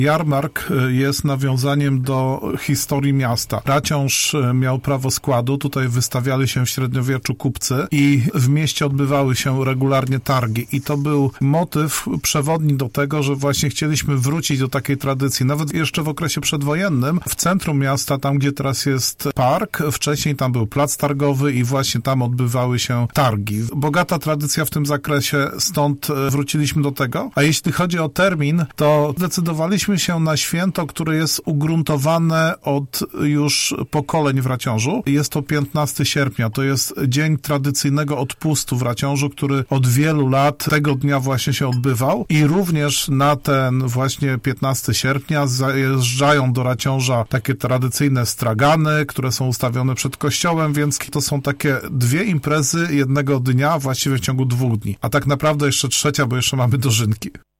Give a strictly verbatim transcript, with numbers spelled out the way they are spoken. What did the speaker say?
Jarmark jest nawiązaniem do historii miasta. Raciąż miał prawo składu, tutaj wystawiali się w średniowieczu kupcy i w mieście odbywały się regularnie targi i to był motyw przewodni do tego, że właśnie chcieliśmy wrócić do takiej tradycji. Nawet jeszcze w okresie przedwojennym w centrum miasta, tam gdzie teraz jest park, wcześniej tam był plac targowy i właśnie tam odbywały się targi. Bogata tradycja w tym zakresie, stąd wróciliśmy do tego. A jeśli chodzi o termin, to zdecydowaliśmy się na święto, które jest ugruntowane od już pokoleń w Raciążu. Jest to piętnastego sierpnia. To jest dzień tradycyjnego odpustu w Raciążu, który od wielu lat tego dnia właśnie się odbywał i również na ten właśnie piętnastego sierpnia zajeżdżają do Raciąża takie tradycyjne stragany, które są ustawione przed kościołem, więc to są takie dwie imprezy jednego dnia, właściwie w ciągu dwóch dni. A tak naprawdę jeszcze trzecia, bo jeszcze mamy dożynki.